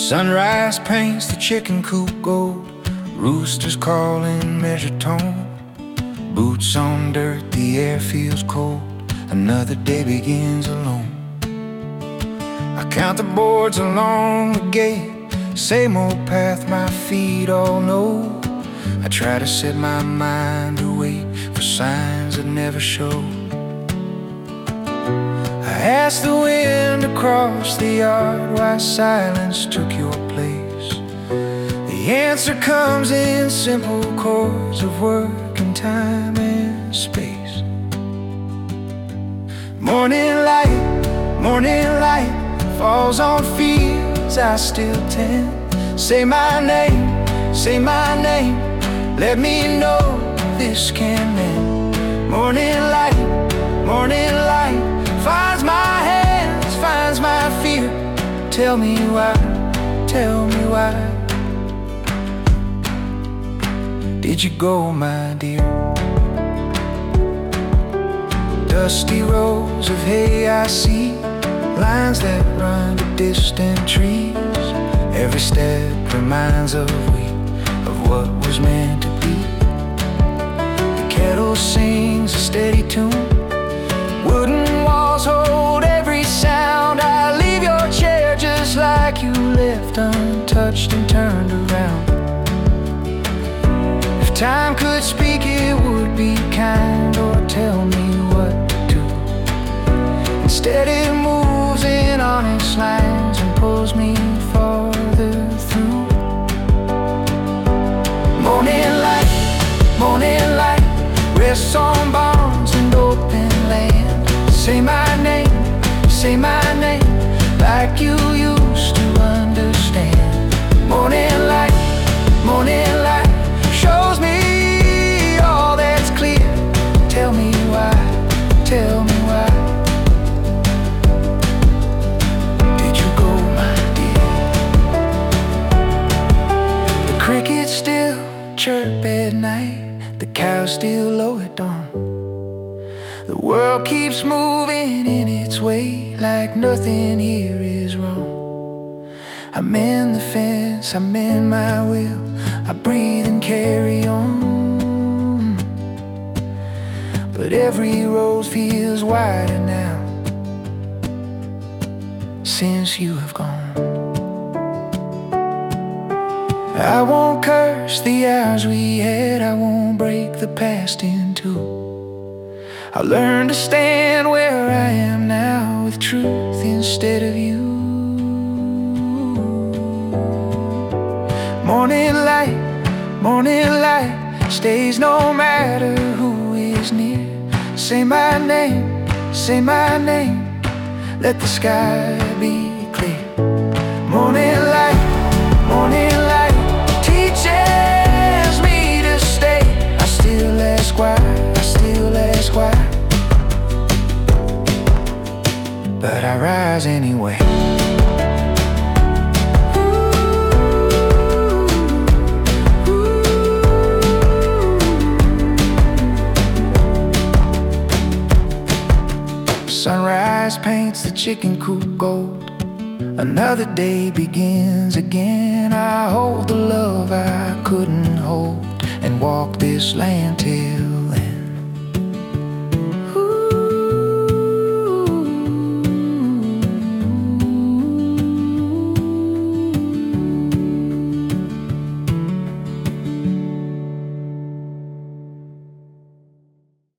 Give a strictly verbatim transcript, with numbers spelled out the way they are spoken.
Sunrise paints the chicken coop gold, roosters call in measured tone. Boots on dirt, the air feels cold, another day begins alone. I count the boards along the gate, same old path my feet all know. I try to set my mind to wait for signs that never show. I asked the wind across the yard why silence took your place. The answer comes in simple chords of work and time and space. Morning light, morning light falls on fields I still tend. Say my name, say my name, let me know this can end. Morning light, morning light finds my hands, finds my fear. Tell me why, tell me why did you go, my dear? Dusty rows of hay I see, lines that run to distant trees. Every step reminds of we, of what was meant to be. The kettle sings a steady tune, wooden walls hold every sound. I leave your chair just like you left, untouched and turned around. If time could speak, it would be kind, or tell me what to do. Instead it moves in honest lines and pulls me farther through. Morning light, morning light rests on barns and open land. Say my name, say my name, like you used to understand. Morning light, morning light shows me all that's clear. Tell me why, tell me why did you go, my dear? The crickets still chirp at night, the cows still low at dawn. The world keeps moving in its way, like nothing here is wrong. I'm in the fence, I'm in my will, I breathe and carry on. But every road feels wider now since you have gone. I won't curse the hours we had, I won't break the past in two. I learned to stand where I am now with truth instead of you. Morning light, morning light stays no matter who is near. Say my name, say my name, let the sky be clear. Morning light, morning light teaches me to stay. I still ask why, I still ask why, but I rise anyway. Sunrise paints the chicken coop gold, another day begins again. I hold the love I couldn't hold and walk this land till